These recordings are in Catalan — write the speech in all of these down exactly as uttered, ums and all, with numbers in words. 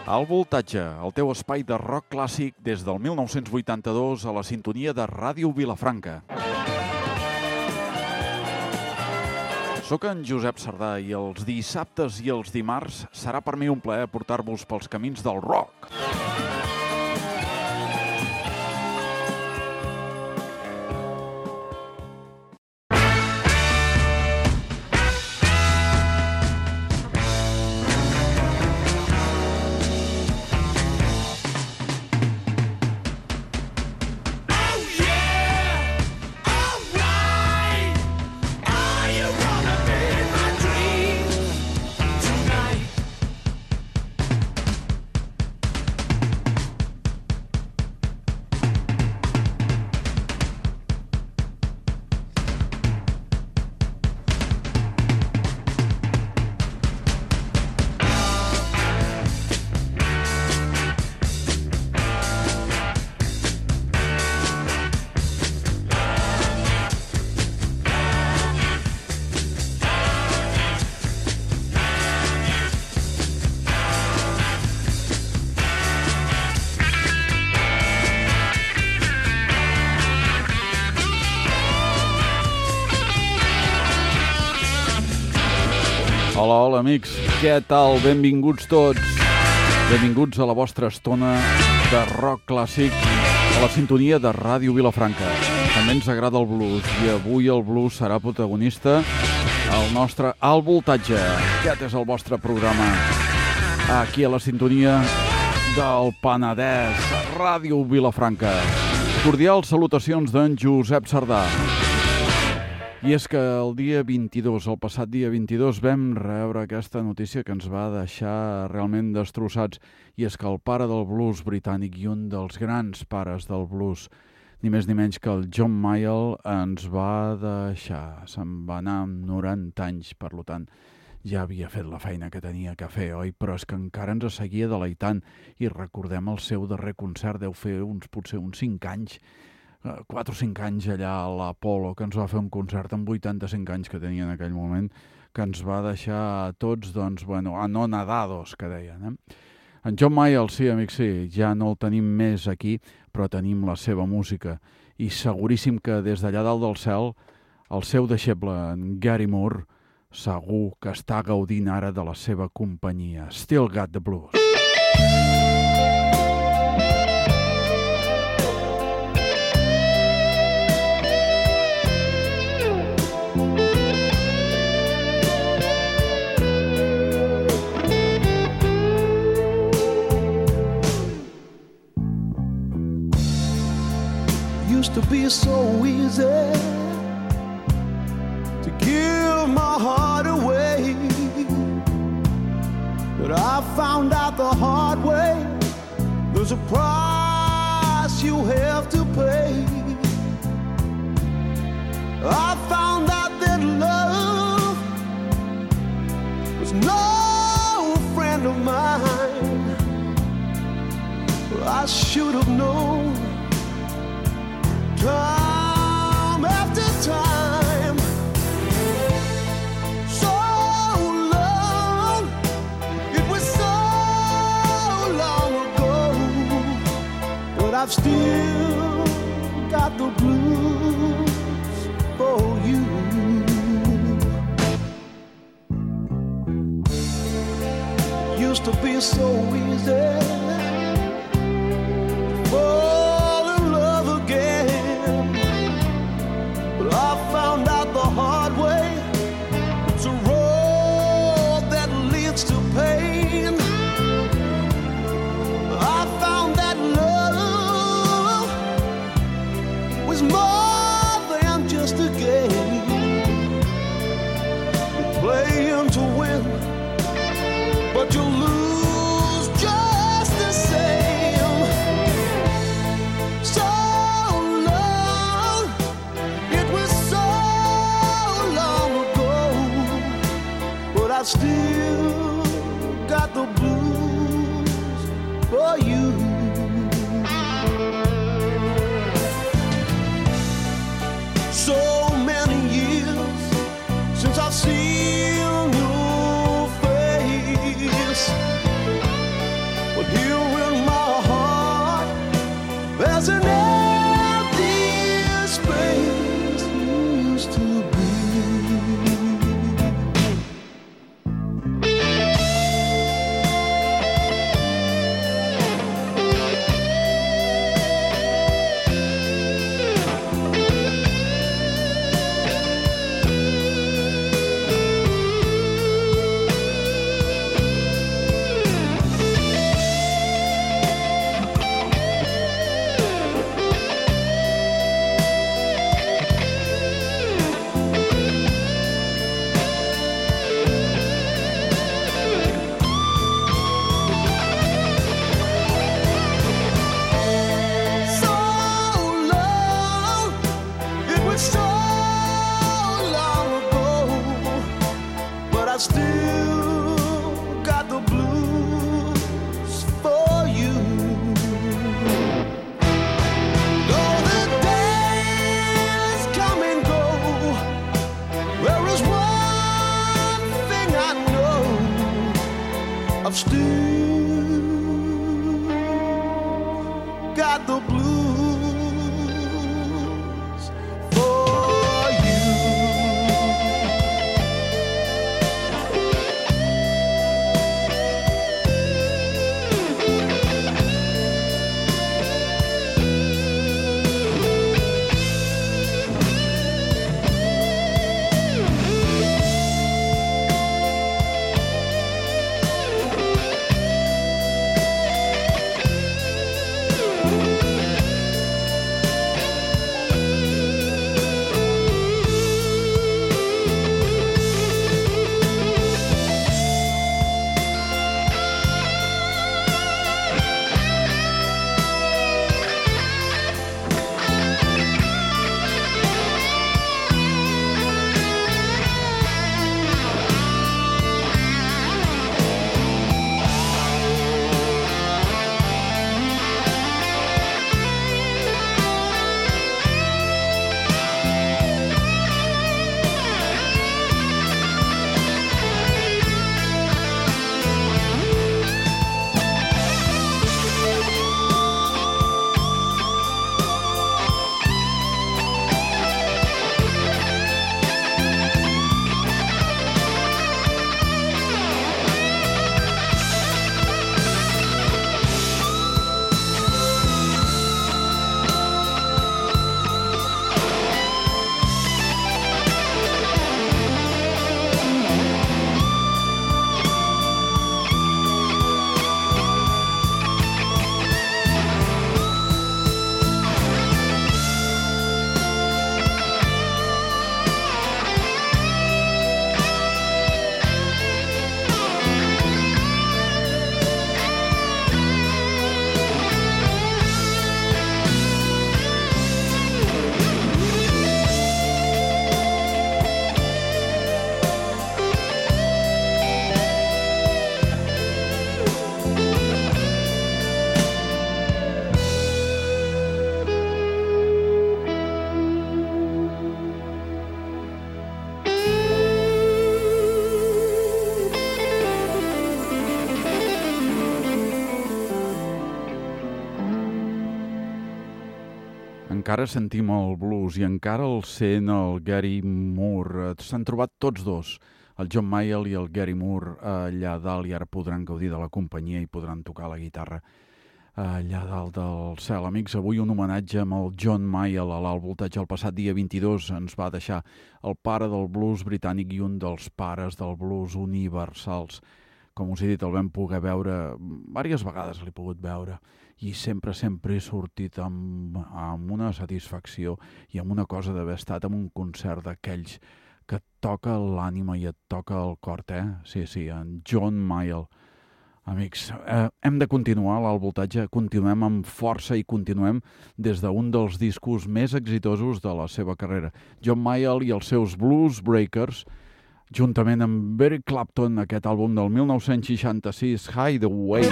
Al voltatge, el teu espai de rock clàssic des del mil nou-cents vuitanta-dos a la sintonia de Ràdio Vilafranca. Soc en Josep Sardà i els dissabtes i els dimarts serà per mi un plaer portar-vos pels camins del rock. Hola, hola, amics. Què tal? Benvinguts tots. Benvinguts a la vostra estona de rock clàssic a la sintonia de Ràdio Vilafranca. També ens agrada el blues i avui el blues serà protagonista al nostre Al voltatge. Aquest és el vostre programa aquí a la sintonia del Penedès, Ràdio Vilafranca. Cordials salutacions d'en Josep Sardà. I és que el dia vint-i-dos, el passat dia vint-i-dos, vam rebre aquesta notícia que ens va deixar realment destrossats. I és que el pare del blues britànic i un dels grans pares del blues, ni més ni menys que el John Mayall, ens va deixar. Se'n va anar amb noranta anys, per tant, ja havia fet la feina que tenia que fer, oi? Però és que encara ens seguia deleitant. I recordem el seu darrer concert, deu fer uns, potser uns cinc anys, quatre o cinc anys allà a l'Apolo, que ens va fer un concert amb vuitanta-cinc anys que tenia en aquell moment, que ens va deixar a tots, doncs, bueno, anonadados, que deien, eh? En John Mayall, sí, amics, sí, ja no el tenim més aquí, però tenim la seva música. I seguríssim que des d'allà dalt del cel, el seu deixeble, en Gary Moore, segur que està gaudint ara de la seva companyia. Still Got the Blues. Used to be so easy to give my heart away, but I found out the hard way there's a price you have to pay. I found out that love was no friend of mine. I should have known time after time. So long, it was so long ago, but I've still got the blues for you. Used to be so easy fall in love again, but I found out the hard way it's a road that leads to pain. I found that love was more than just a game. You're playing to win, but you lose just the same. So long, it was so long ago, but I've still got the blues for you. So many years since I've seen your face. it's so long ago, but I still got the blues for you. Though the days come and go, there is one thing I know, I've still got the blues for you. Encara sentim el blues i encara el sent el Gary Moore. S'han trobat tots dos, el John Mayall i el Gary Moore, allà dalt, i ara podran gaudir de la companyia i podran tocar la guitarra allà dalt del cel. Amics, avui un homenatge amb el John Mayall a l'Alt Voltatge. El passat dia vint-i-dos ens va deixar el pare del blues britànic i un dels pares del blues universals. Com us he dit, el vam poder veure, diverses vegades l'he pogut veure, i sempre, sempre he sortit amb, amb una satisfacció i amb una cosa d'haver estat en un concert d'aquells que et toca l'ànima i et toca el cor, eh? Sí, sí, en John Mayall. Amics, eh, hem de continuar l'Alt Voltatge, continuem amb força i continuem des d'un dels discos més exitosos de la seva carrera. John Mayall i els seus Blues Breakers, juntament amb Eric Clapton, aquest àlbum del mil nou-cents seixanta-sis, Hideaway.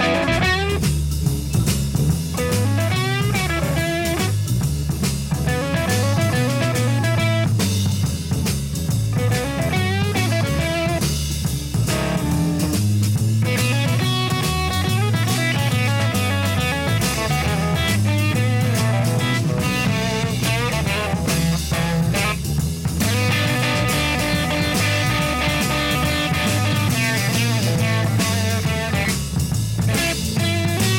Thank you.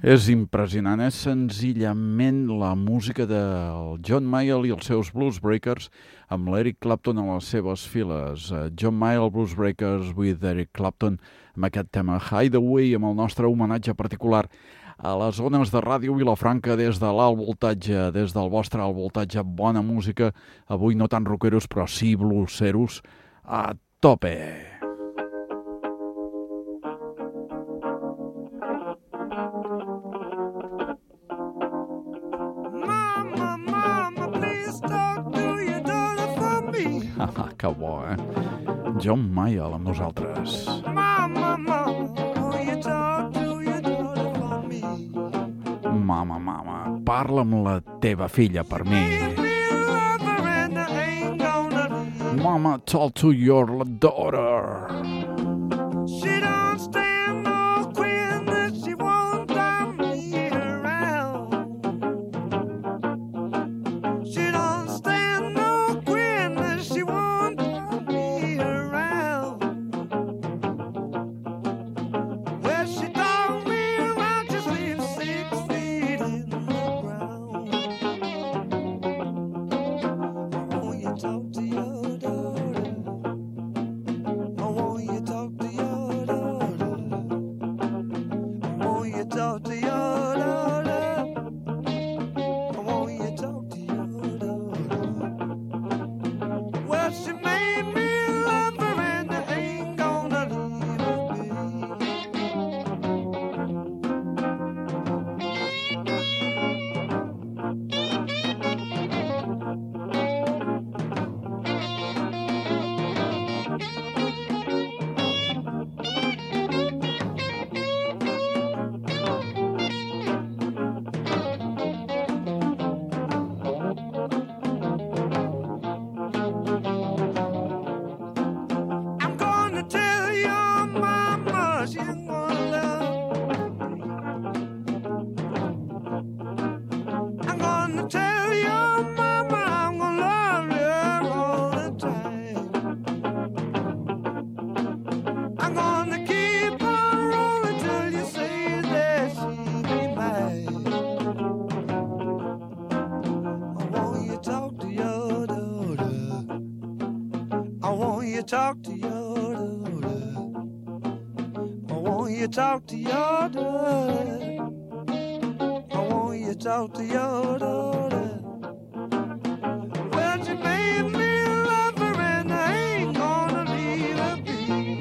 És impressionant, és senzillament la música del John Mayall i els seus Blues Breakers amb l'Eric Clapton a les seves files. John Mayall, Blues Breakers with Eric Clapton, amb aquest tema Hideaway, amb el nostre homenatge particular a les zones de Ràdio Vilafranca des de l'alt voltatge, des del vostre alt voltatge, bona música, avui no tan rockeros però sí blueseros, a tope! Que bo, eh? John Mayall amb nosaltres. Mama, mama, mama, parla amb la teva filla per mi. Mama, talk to your daughter. She don't stand no queen that she won't turn me around. She don't stand no queen that she won't turn me around. Well, she taught me around just leave six feet in the ground. Oh, you talk to your daughter. Oh, you talk to your daughter. Oh, you talk to your daughter. Oh, you talk to your daughter. Well, she made me love her and I ain't gonna leave her be. I'm gonna tell your mama she ain't gonna love me. I'm gonna tell your mama I'm gonna love her all the time. I'm gonna keep on rolling till you say that she be mine. I want you to talk to your daughter. I want you to talk to your daughter. I want you to talk to your daughter. I want you to talk to your daughter. Well, she made me love her and I ain't gonna leave her be.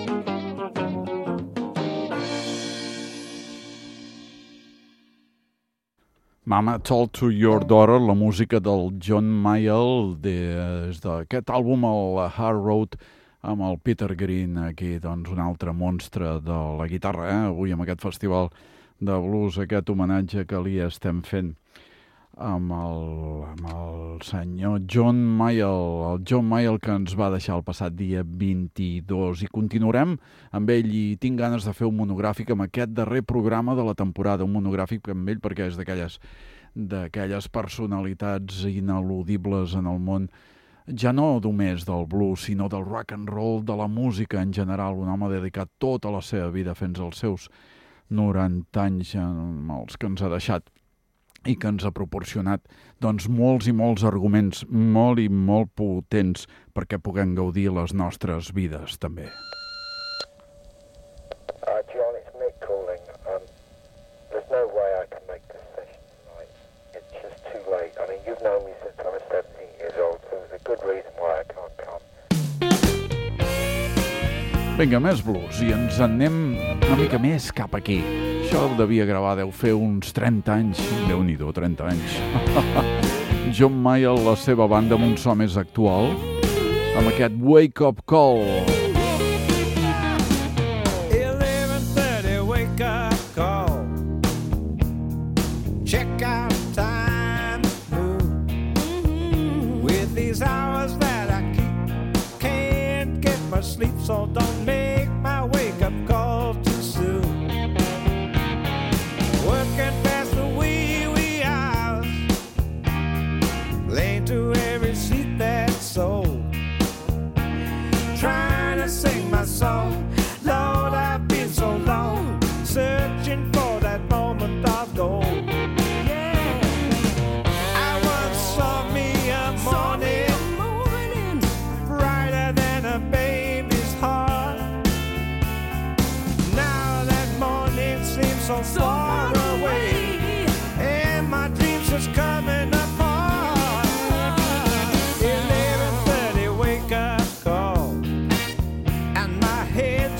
Mama, Talk to Your Daughter, la música del John Mayall des d'aquest àlbum, el Hard Road, amb el Peter Green, aquí, doncs, un altre monstre de la guitarra, eh? Avui amb aquest festival de blues, aquest homenatge que li estem fent amb el, amb el senyor John Mayall, el John Mayall que ens va deixar el passat dia vint-i-dos, i continuarem amb ell, i tinc ganes de fer un monogràfic amb aquest darrer programa de la temporada, un monogràfic amb ell perquè és d'aquelles d'aquelles personalitats ineludibles en el món, ja no només del blues, sinó del rock and roll, de la música en general, un home dedicat tota la seva vida fins als seus noranta anys, amb els que ens ha deixat i que ens ha proporcionat doncs, molts i molts arguments molt i molt potents perquè puguem gaudir les nostres vides també. Uh, John, it's Mick calling. Um, there's no way I can make this session tonight. It's just too late. I mean, you've known me since I was seventeen years old, so there's a good reason why I can't come. Vinga, més blues, i ens en anem una mica més cap aquí. Això ho devia gravar, deu fer uns trenta anys. Déu-n'hi-do, trenta anys. John Mayall, la seva banda, amb un so més actual, amb aquest Wake Up Call. eleven thirty, wake up call. Check out time move. With these hours that I keep, can't get much sleep, so don't make my wake up call too soon. Working past the wee wee hours, late to every seat that's sold. Trying to sing my song, Lord, I've been so long, searching for that moment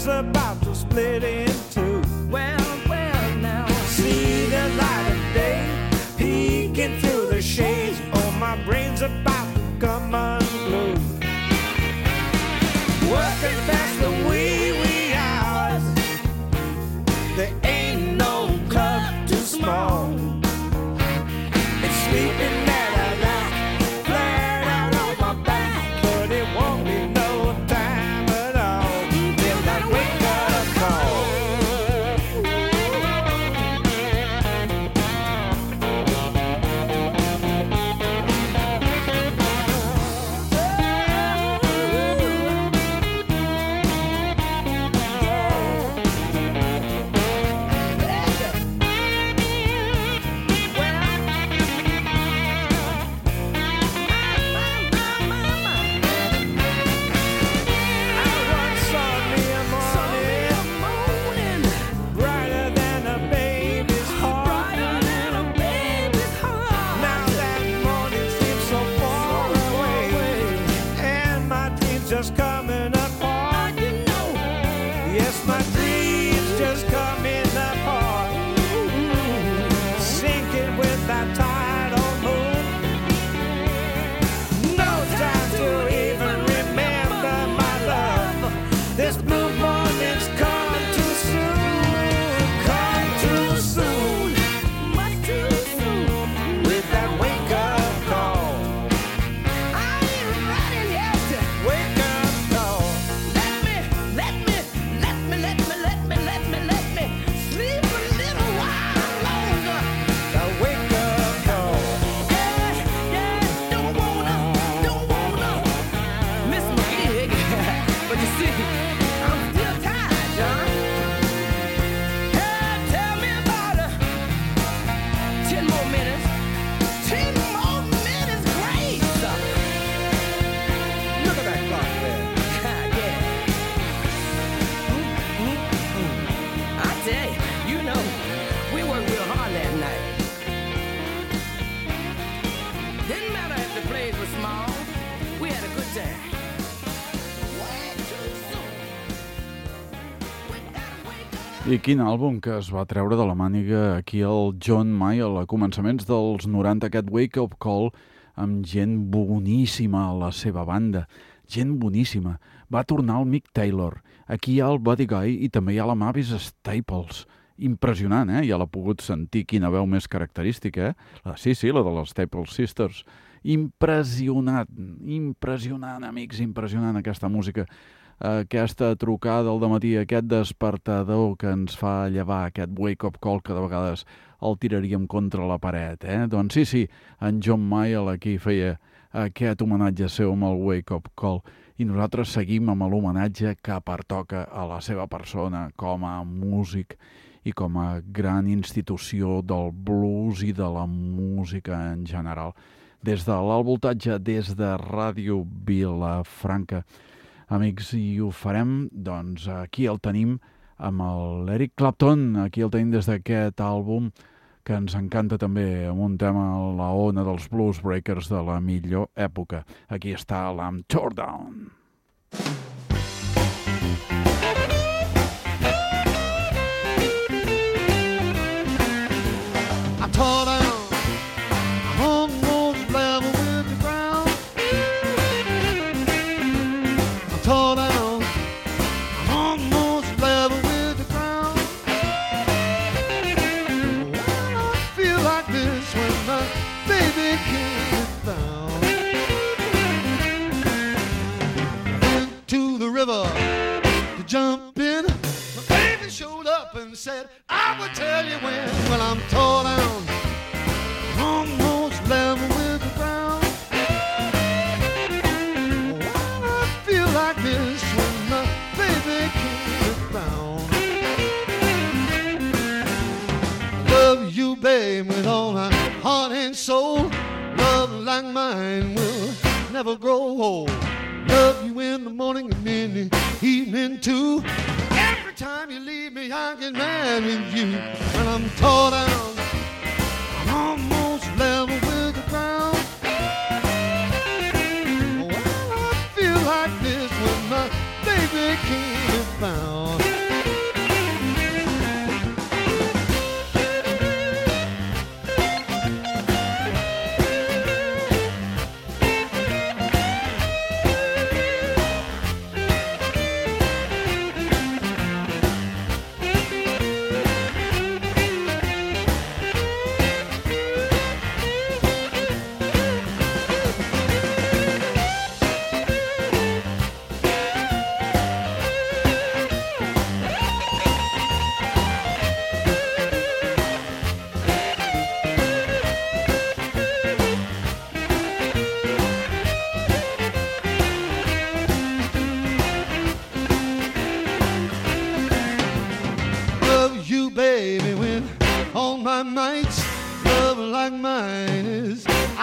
about to split in two. Well, well, now see the light of day peeking through the shades. Oh, my brain's about to come unglued. Working past the wee wee hours. There ain't no club too small. It's sleeping at a night, flat out on my back, but it won't be no time at all till that wake up call. Just coming apart, you know. Yes, my dreams just coming apart, sinking with that tidal moon. No time to even remember my love. This blue morning's come too soon, come too soon, much too soon. With that wake up call, I ain't ready yet to wake up. I quin àlbum que es va treure de la màniga aquí el John Mayall a començaments dels noranta, aquest Wake Up Call, amb gent boníssima a la seva banda, gent boníssima. Va tornar el Mick Taylor, aquí hi ha el Buddy Guy i també hi ha la Mavis Staples. Impressionant, eh? Ja l'ha pogut sentir, quina veu més característica, eh? La, sí, sí, la de les Staples Sisters. Impressionant, impressionant, amics, impressionant aquesta música. Aquesta trucada al dematí, aquest despertador que ens fa llevar, aquest wake-up call que de vegades el tiraríem contra la paret, eh? Doncs sí, sí, en John Mayall aquí feia aquest homenatge seu amb el wake-up call i nosaltres seguim amb l'homenatge que pertoca a la seva persona com a músic i com a gran institució del blues i de la música en general. Des de l'alt voltatge, des de Ràdio Vilafranca. Amics, i ho farem, doncs aquí el tenim amb l'Eric Clapton, aquí el tenim des d'aquest àlbum que ens encanta també, amb un tema a la ona dels Blues Breakers de la millor època. Aquí està l'Am Tore Down. I'm tore down, I'm almost level with the ground. I'm tore down, I'm almost level with the ground. Well, I feel like this when my baby came down. Into the river to jump in. My baby showed up and said, I would tell you when. Well, I'm tore down, almost level with the ground. Well, I feel like this when my baby came around. I love you, babe, with all my heart and soul. Love like mine will never grow old. Love you in the morning and in the evening too. Every time you leave me, I get mad with you. When I'm tore down, I'm almost level with the ground. Well, I feel like this when my baby came and found.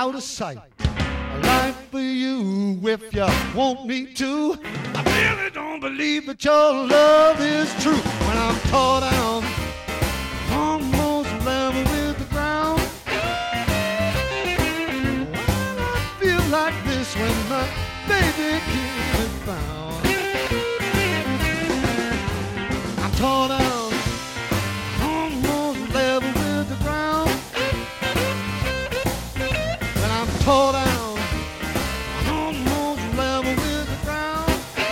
out of sight. I'd like for you if you want me to. I really don't believe that your love is true. When I'm tore down, almost level with the ground. When I feel like this, when my baby can't be found. I'm tore down, almost level with the ground. When I'm tore down, almost level with the ground.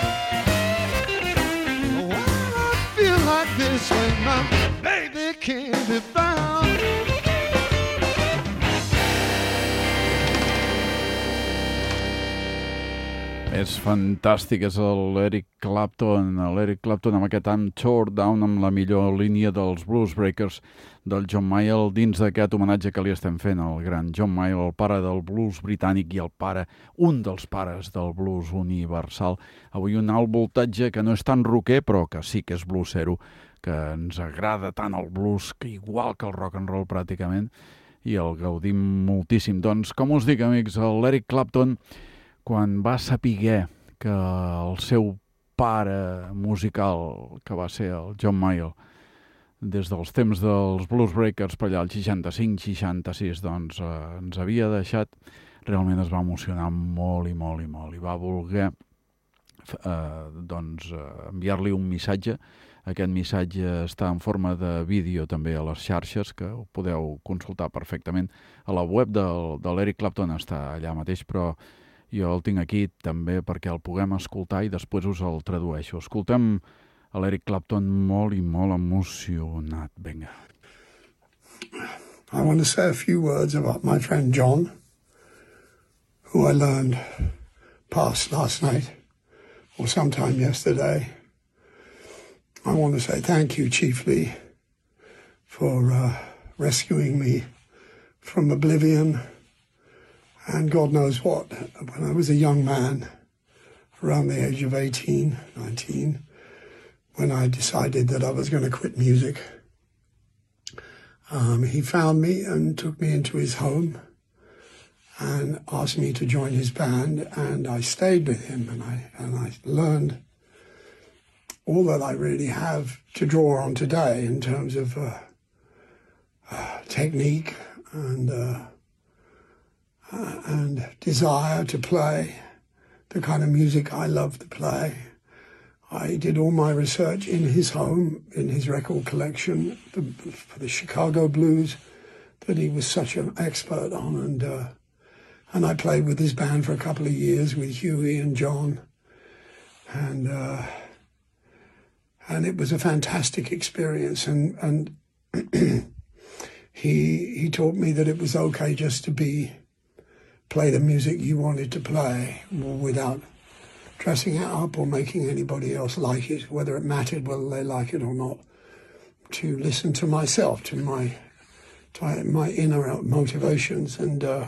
When I feel like this, when my baby can't be found. És fantàstic, és l'Eric Clapton, l'Eric Clapton amb aquest I'm Tore Down, amb la millor línia dels Blues Breakers del John Mayall, dins d'aquest homenatge que li estem fent al gran John Mayall, el pare del blues britànic i el pare, un dels pares del blues universal. Avui un alt voltatge que no és tan rocker, però que sí que és bluesero, que ens agrada tant el blues, que igual que el rock and roll pràcticament, i el gaudim moltíssim. Doncs, com us dic, amics, l'Eric Clapton, quan va saber que el seu pare musical, que va ser el John Mayall, des dels temps dels Blues Breakers per allà, el seixanta-cinc seixanta-sis, doncs eh, ens havia deixat, realment es va emocionar molt i molt i molt, i va voler eh, doncs, eh, enviar-li un missatge. Aquest missatge està en forma de vídeo també a les xarxes, que ho podeu consultar perfectament. A la web del, de l'Eric Clapton està allà mateix, però jo el tinc aquí també perquè el puguem escoltar i després us el tradueixo. Escoltem a l'Eric Clapton molt i molt emocionat. Vinga. I want to say a few words about my friend John, who I learned passed last night or sometime yesterday. I want to say thank you chiefly for uh, rescuing me from oblivion and God knows what. When I was a young man, around the age of eighteen, nineteen, when I decided that I was going to quit music, um, he found me and took me into his home and asked me to join his band, and I stayed with him, and I and I learned all that I really have to draw on today in terms of uh, uh, technique and uh, uh, and desire to play the kind of music I love to play. I did all my research in his home, in his record collection, the, for the Chicago blues that he was such an expert on, and uh, and I played with his band for a couple of years with Huey and John, and uh, and it was a fantastic experience. And and he he taught me that it was okay just to be play the music you wanted to play without dressing it up or making anybody else like it, whether it mattered whether they like it or not. To listen to myself, to my to my inner motivations, and uh,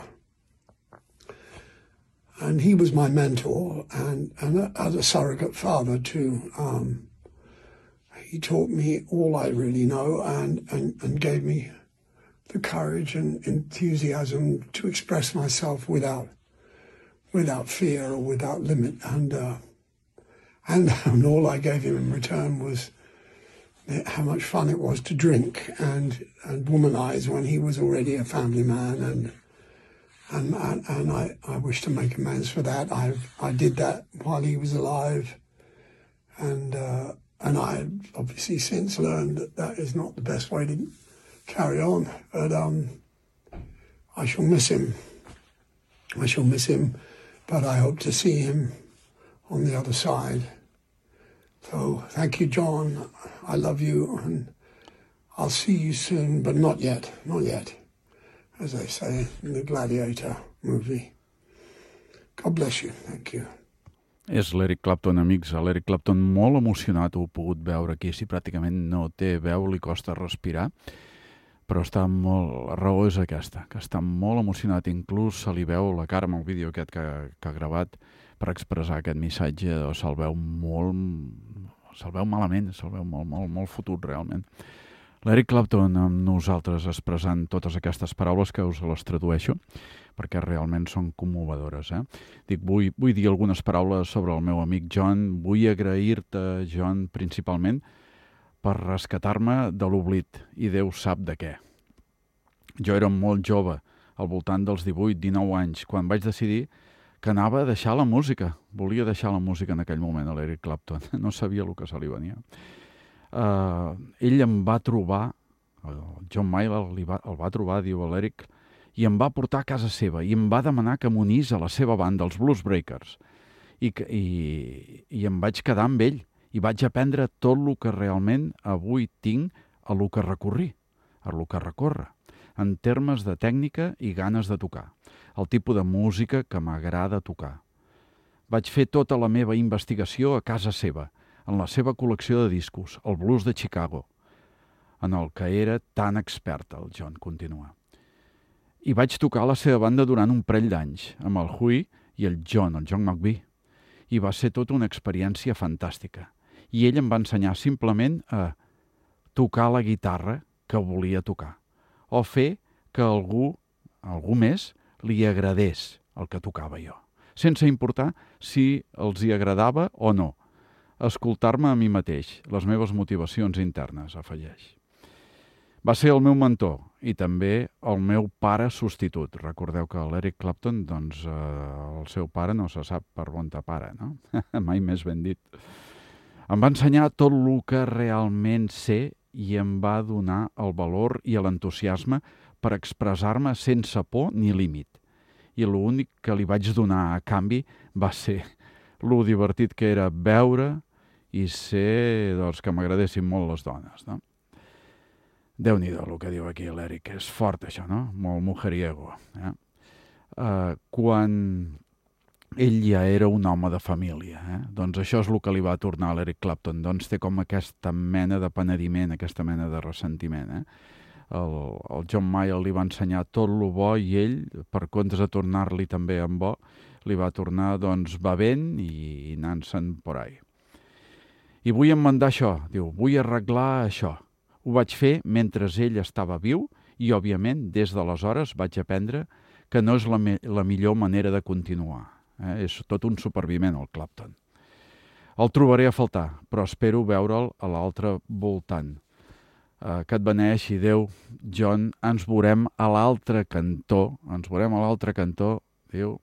and he was my mentor and and as a surrogate father too. Um, he taught me all I really know and, and, and gave me the courage and enthusiasm to express myself without without fear or without limit, and uh, and, and all I gave him in return was how much fun it was to drink and and womanize when he was already a family man, and and and, and I, I wish to make amends for that. I I did that while he was alive, and uh, and I obviously since learned that that is not the best way to carry on. But um, I shall miss him. I shall miss him. But I hope to see him on the other side. So thank you, John. I love you, and I'll see you soon, but not yet, not yet, as they say in the Gladiator movie. God bless you. Thank you. És l'Eric Clapton, amics. L'Eric Clapton molt emocionat, ho he pogut veure aquí. Si pràcticament no té veu, li costa respirar, però està molt... La raó és aquesta, que està molt emocionat. Inclús se li veu la cara amb el vídeo aquest que, que ha gravat per expressar aquest missatge. Se'l veu molt... Se'l veu malament, se'l veu molt, molt, molt fotut, realment. L'Eric Clapton amb nosaltres expressant totes aquestes paraules que us les tradueixo. perquè realment són commovedores. Eh? Dic, vull, vull dir algunes paraules sobre el meu amic John. Vull agrair-te, John, principalment per rescatar-me de l'oblit, i Déu sap de què. Jo era molt jove, al voltant dels divuit dinou anys, quan vaig decidir que anava a deixar la música. Volia deixar la música en aquell moment, a l'Eric Clapton. No sabia el que se li venia. Uh, ell em va trobar, el John Mayall el va, el va trobar, diu l'Eric, i em va portar a casa seva i em va demanar que m'unís a la seva banda, els Blues Breakers. I, i, i em vaig quedar amb ell i vaig aprendre tot el que realment avui tinc a lo que recorri, a lo que recorre, en termes de tècnica i ganes de tocar, el tipus de música que m'agrada tocar. Vaig fer tota la meva investigació a casa seva, en la seva col·lecció de discos, el blues de Chicago, en el que era tan expert, el John continua. I vaig tocar a la seva banda durant un parell d'anys, amb el Huey i el John, el John McVie. I va ser tota una experiència fantàstica. I ell em va ensenyar simplement a tocar la guitarra que volia tocar, o fer que algú, algú més, li agradés el que tocava jo, sense importar si els hi agradava o no. Escoltar-me a mi mateix, les meves motivacions internes, afegeix. Va ser el meu mentor i també el meu pare substitut. Recordeu que l'Eric Clapton, doncs, eh, el seu pare no se sap per on te pare, no? Mai més ben dit. Em va ensenyar tot el que realment sé i em va donar el valor i l'entusiasme per expressar-me sense por ni límit. I l'únic que li vaig donar a canvi va ser lo divertit que era veure i ser, doncs, que m'agradessin molt les dones, no? Déu-n'hi-do el que diu aquí l'Eric, és fort això, no? Molt mujeriego. Eh? Uh, quan ell ja era un home de família, eh? Doncs això és el que li va tornar a l'Eric Clapton, doncs té com aquesta mena de penediment, aquesta mena de ressentiment. Eh? El, el John Mayall li va ensenyar tot el bo i ell, per comptes de tornar-li també en bo, li va tornar, doncs, bevent i anant-se'n por ahí. I vull emendar això, diu, vull arreglar això. Ho vaig fer mentre ell estava viu i, òbviament, des d'aleshores vaig aprendre que no és la, me la millor manera de continuar. Eh? És tot un supervivent, el Clapton. El trobaré a faltar, però espero veure'l a l'altre voltant. Eh, que et beneeixi Déu, John, ens veurem a l'altre cantó, ens veurem a l'altre cantó, diu,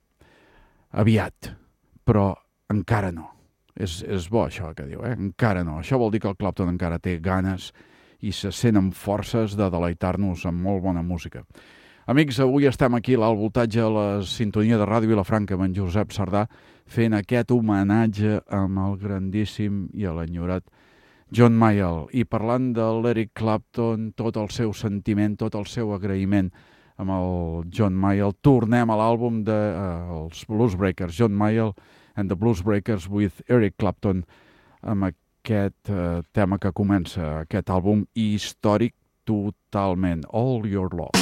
aviat, però encara no. És, és bo això que diu, eh? Encara no. Això vol dir que el Clapton encara té ganes i se sent amb forces de deleitar-nos amb molt bona música. Amics, avui estem aquí al voltatge a la sintonia de Ràdio Vilafranca amb en Josep Sardà fent aquest homenatge amb el grandíssim i l'enyorat John Mayall i parlant de l'Eric Clapton, tot el seu sentiment, tot el seu agraïment amb el John Mayall. Tornem a l'àlbum dels uh, Blues Breakers, John Mayall and the Blues Breakers with Eric Clapton, amb aquest uh, tema que comença aquest àlbum històric totalment, All Your Love.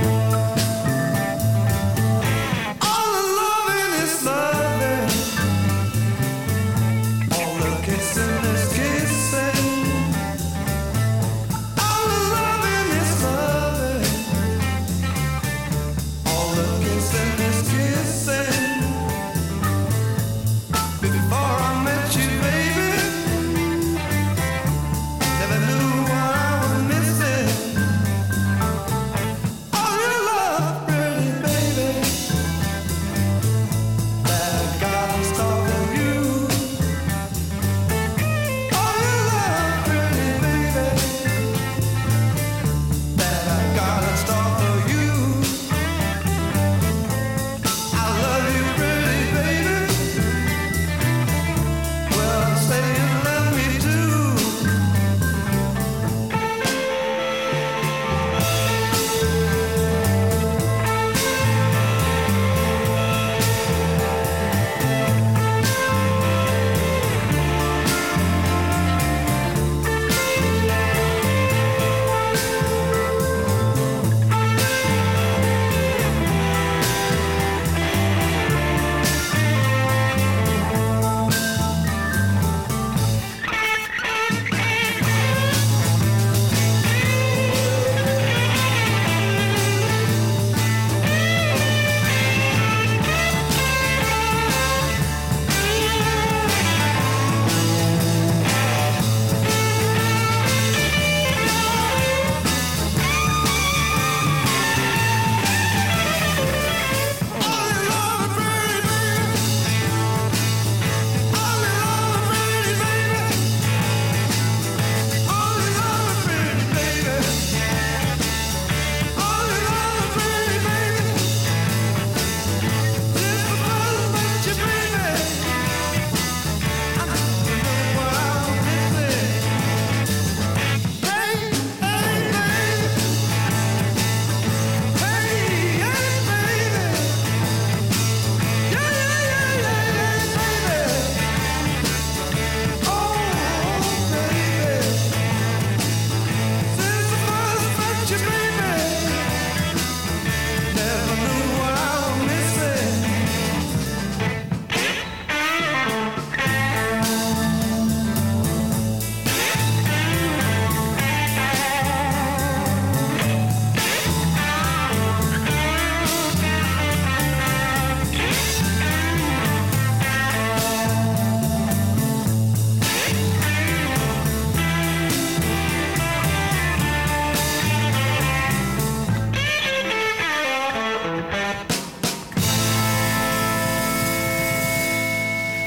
All the loving is loving.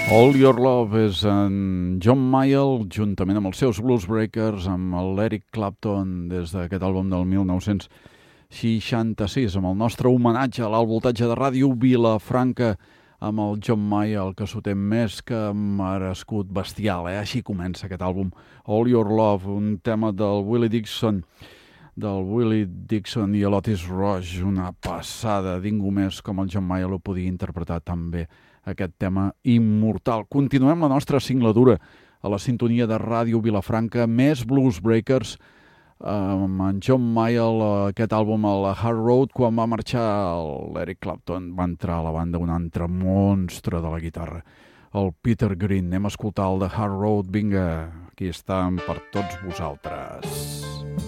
All Your Love és en John Mayall, juntament amb els seus Blues Breakers, amb l'Eric Clapton, des d'aquest àlbum del mil nou-cents seixanta-sis, amb el nostre homenatge a l'alt voltatge de Ràdio Vilafranca, amb el John Mayall, que s'ho té més que merescut, bestial, eh? Així comença aquest àlbum, All Your Love, un tema del Willie Dixon, del Willie Dixon i l'Otis Rush, una passada, ningú més com el John Mayall ho podia interpretar tan bé, aquest tema immortal. Continuem la nostra singladura a la sintonia de Ràdio Vilafranca, més Blues Breakers, amb en John Mayall, aquest àlbum a la Hard Road, quan va marxar l'Eric Clapton, va entrar a la banda un altre monstre de la guitarra, el Peter Green. Anem a escoltar el de Hard Road, vinga, aquí estan per tots vosaltres.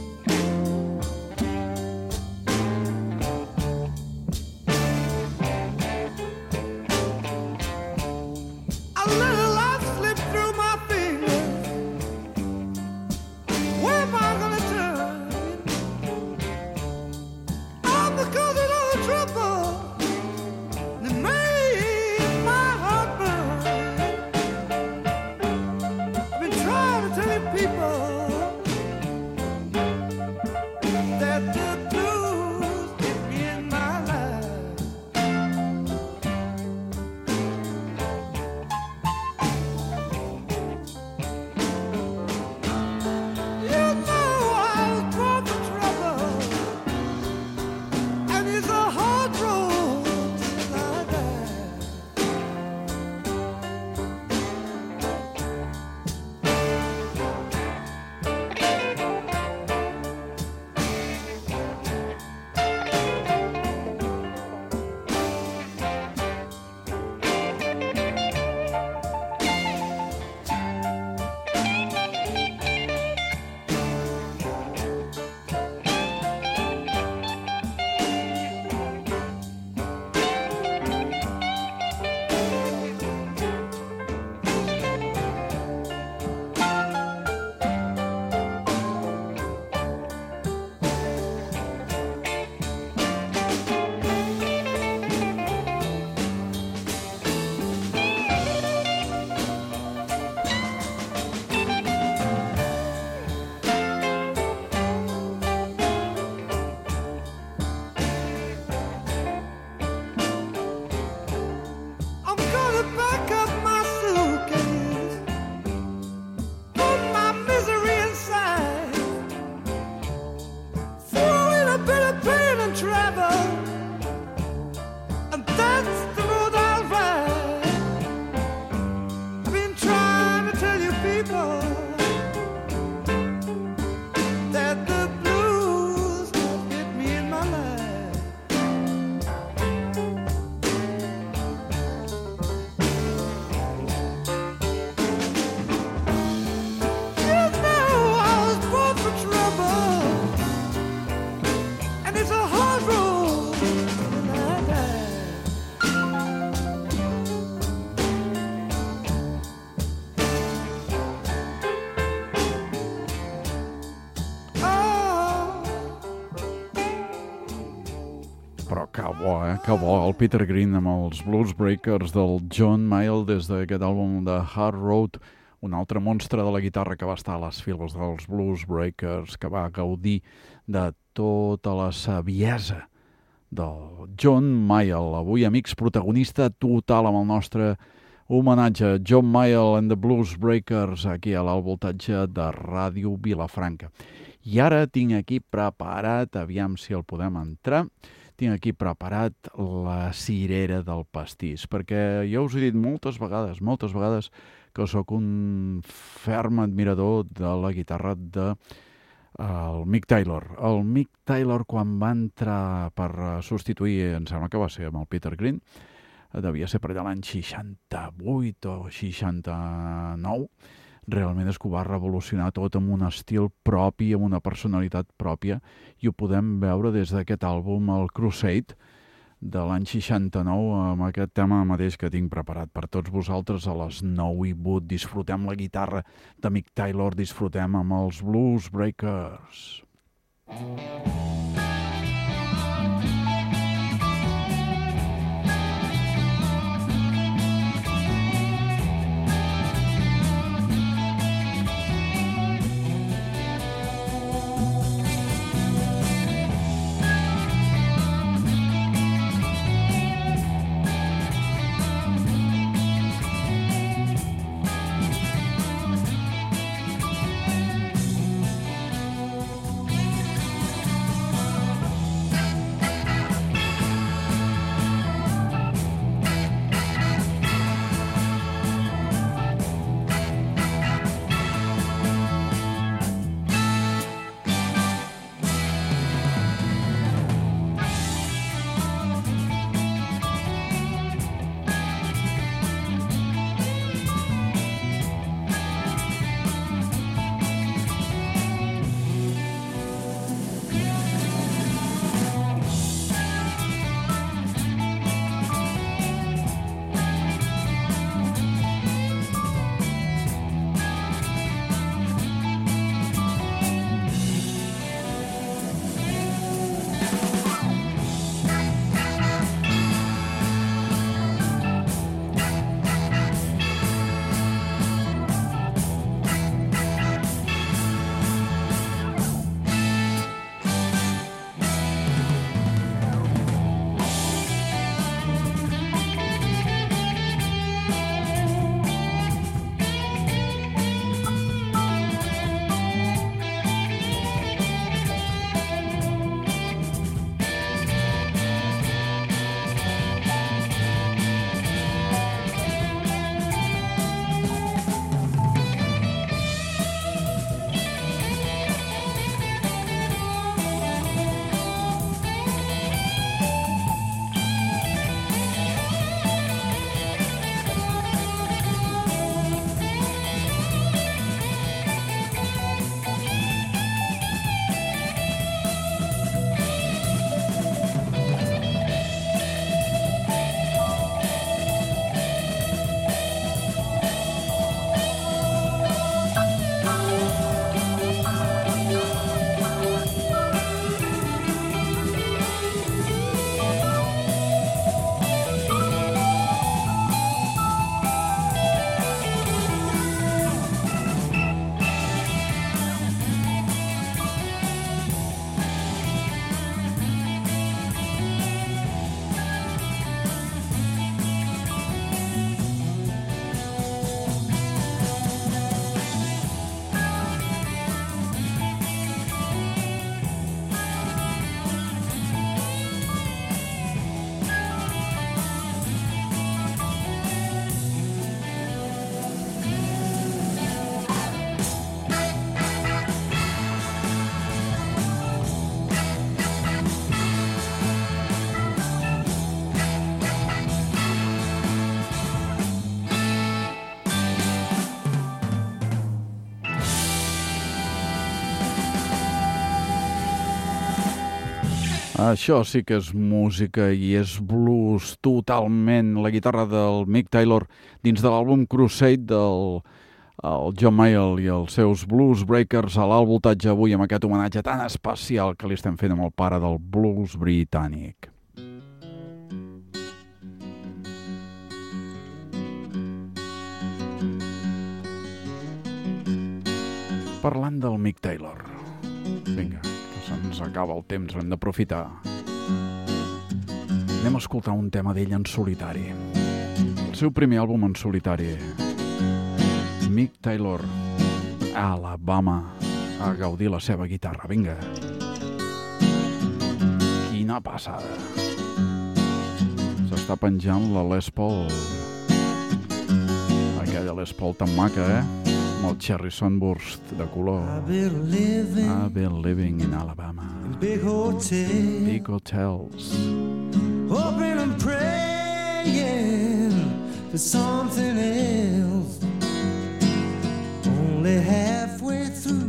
Que bo, el Peter Green amb els Blues Breakers del John Mayall des d'aquest àlbum de Hard Road, un altre monstre de la guitarra que va estar a les files dels Blues Breakers, que va gaudir de tota la saviesa del John Mayall. Avui, amics, protagonista total amb el nostre homenatge, John Mayall and the Blues Breakers, aquí a l'alt voltatge de Ràdio Vilafranca. I ara tinc aquí preparat, aviam si el podem entrar, tinc aquí preparat la cirera del pastís, perquè jo us he dit moltes vegades, moltes vegades que sóc un ferm admirador de la guitarra de el Mick Taylor. El Mick Taylor, quan va entrar per substituir, em sembla que va ser amb el Peter Green, devia ser per allà l'any seixanta-vuit o seixanta-nou, realment és que ho va revolucionar tot amb un estil propi, amb una personalitat pròpia, i ho podem veure des d'aquest àlbum, el Crusade, de l'any seixanta-nou, amb aquest tema mateix que tinc preparat per tots vosaltres a les nou i vuit. Disfrutem la guitarra de Mick Taylor, disfrutem amb els Blues Breakers. Això sí que és música i és blues totalment. La guitarra del Mick Taylor dins de l'àlbum Crusade del el John Mayall i els seus Blues Breakers a l'alt voltatge avui amb aquest homenatge tan especial que li estem fent amb el pare del blues britànic. Parlant del Mick Taylor. Vinga, que se'ns acaba el temps, hem d'aprofitar. Anem a escoltar un tema d'ell en solitari. El seu primer àlbum en solitari. Mick Taylor, Alabama, a gaudir la seva guitarra. Vinga. Quina passada. S'està penjant la Les Paul. Aquella Les Paul tan maca, eh? Amb el cherry sunburst de color. I've been living, I've been living in Alabama. in big hotels, Big hotels. hoping and praying for something else. Only halfway through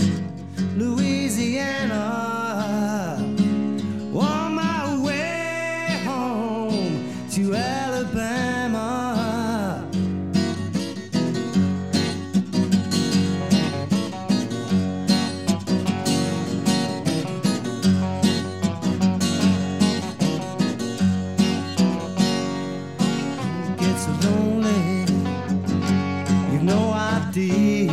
Louisiana, on my way home to Alabama. Gets so lonely, you've no idea.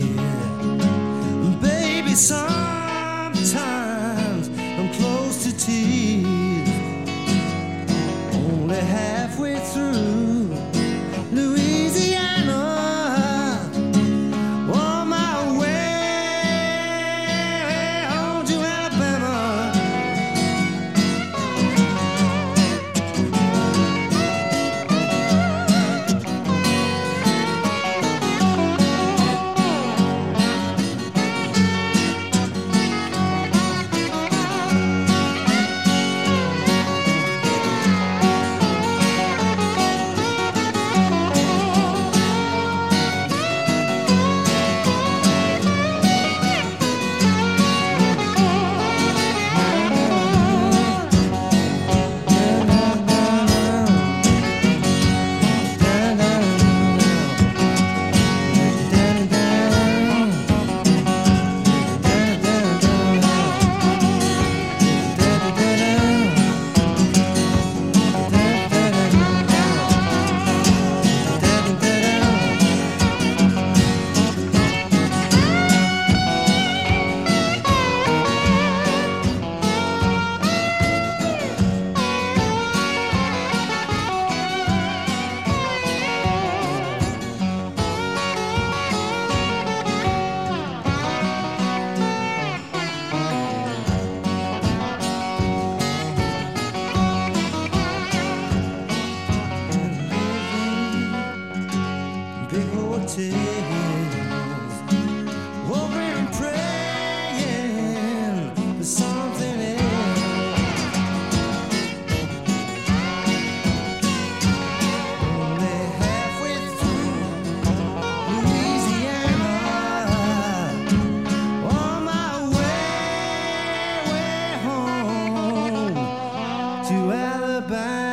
Baby, sometimes I'm close to tears. Only halfway through Louisiana, on my way home to Alabama. Big hotels, hoping and praying for something else. Only halfway through Louisiana, on my way, way home to Alabama.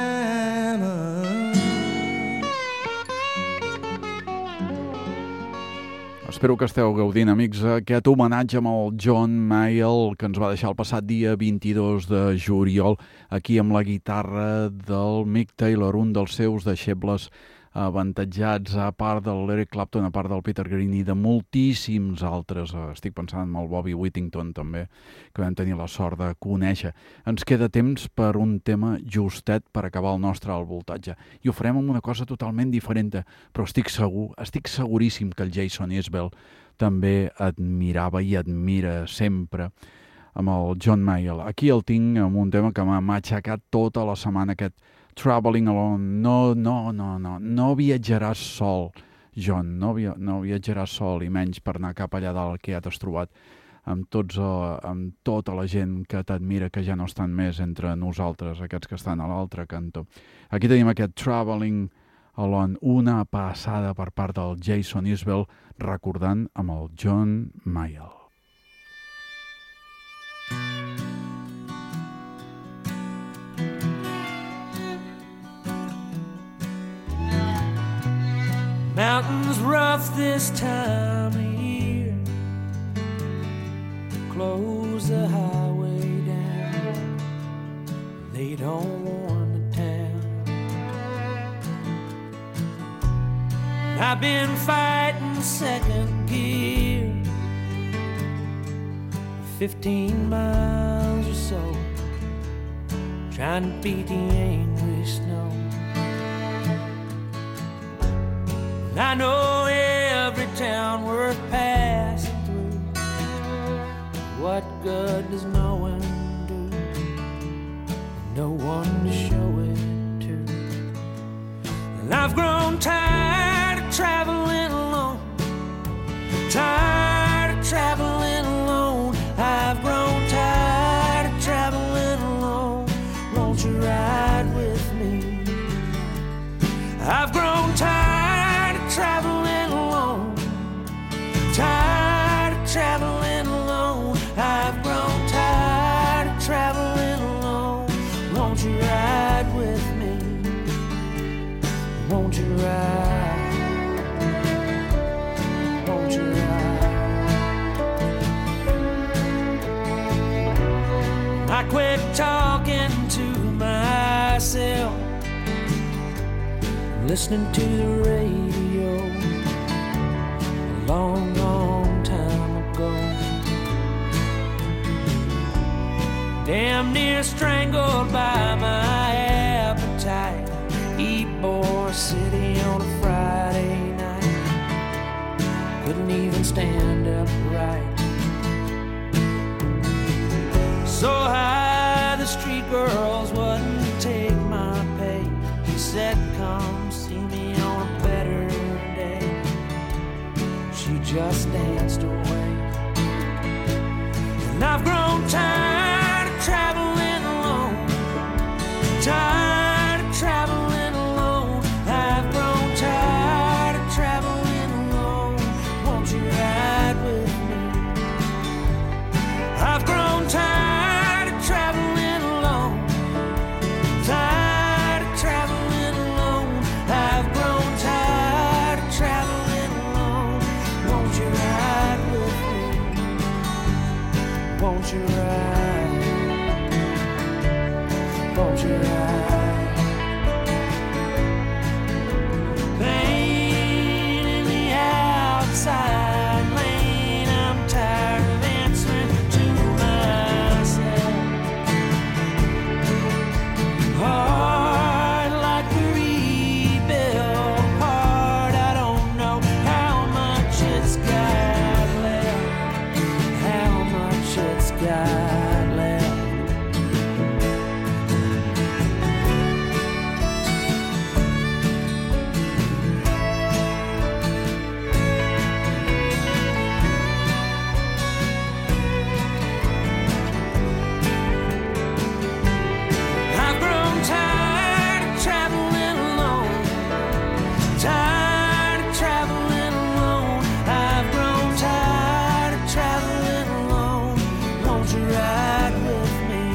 Espero que esteu gaudint, amics, aquest homenatge amb el John Mayall que ens va deixar el passat dia vint-i-dos de juliol aquí amb la guitarra del Mick Taylor, un dels seus deixebles avantatjats, a part del Eric Clapton, a part del Peter Green i de moltíssims altres. Estic pensant en el Bobby Whittington també, que vam tenir la sort de conèixer. Ens queda temps per un tema justet per acabar el nostre alt voltatge. I ho farem amb una cosa totalment diferent, però estic segur, estic seguríssim que el Jason Isbell també admirava i admira sempre amb el John Mayall. Aquí el tinc amb un tema que m'ha matxacat tota la setmana, aquest Traveling Alone. No, no, no, no, no viatjaràs sol, John, no, via no viatjaràs sol, i menys per anar cap allà dalt que ja t'has trobat amb, tots, uh, amb tota la gent que t'admira, que ja no estan més entre nosaltres, aquests que estan a l'altre cantó. Aquí tenim aquest Traveling Alone, una passada per part del Jason Isbell, recordant amb el John Mayall. Mountains rough this time of year, close the highway down, they don't warn the town. I've been fighting second gear, fifteen miles or so, trying to beat the angry snow. And I know every town worth passing through, what good does knowing do? No one to show it to. And I've grown tired of traveling alone, tired of traveling alone. I've grown tired of traveling alone. Won't you ride with me? I've grown tired of traveling alone, tired of traveling alone. I've grown tired of traveling alone. Won't you ride with me? Won't you ride? Won't you ride? I quit talking to myself, listening to the radio a long, long time ago. Damn near strangled by my appetite. Ybor City on a Friday night, couldn't even stand upright. So high the street girls wouldn't take my pay. He said, come see me on a better day. She just danced away. And I've grown tired of traveling alone, tired of traveling alone. I've grown tired of traveling alone. Won't you ride with me? I've grown tired of traveling alone, tired of traveling alone. I've grown tired of traveling alone. Won't you ride with me? Won't you ride? Won't you ride? Pain in the outside lane, I'm tired of answering to myself. Hard like a rebuilt heart. I don't know how much it's got left, how much it's got left. I've grown tired of traveling alone, tired of traveling alone. I've grown tired of traveling alone. Won't you ride with me?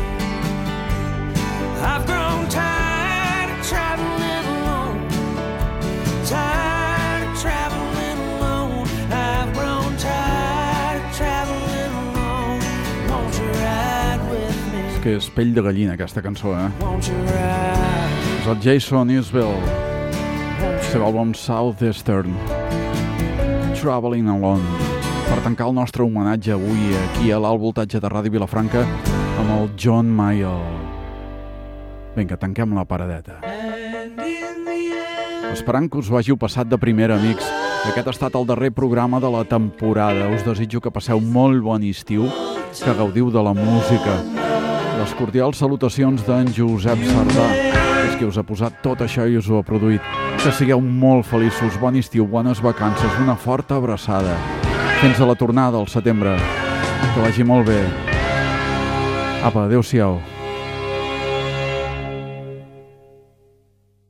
I've grown tired of traveling alone, tired of traveling alone. I've grown tired of traveling alone. Won't you ride with me? És que és pell de gallina, aquesta cançó, eh? Won't you ride? És el Jason Isbell, el seu àlbum Southeastern, Traveling Alone, per tancar el nostre homenatge avui aquí a l'alt voltatge de Ràdio Vilafranca amb el John Mayall. Vinga, tanquem la paradeta. Esperant que us ho hàgiu passat de primera, amics. Aquest ha estat el darrer programa de la temporada. Us desitjo que passeu molt bon estiu, que gaudiu de la música. Les cordials salutacions d'en Josep Sardà, és que us ha posat tot això i us ho ha produït. Que sigueu molt feliços, bon estiu, bones vacances, una forta abraçada. Fins a la tornada al setembre. Que vagi molt bé. Apa, adéu-siau.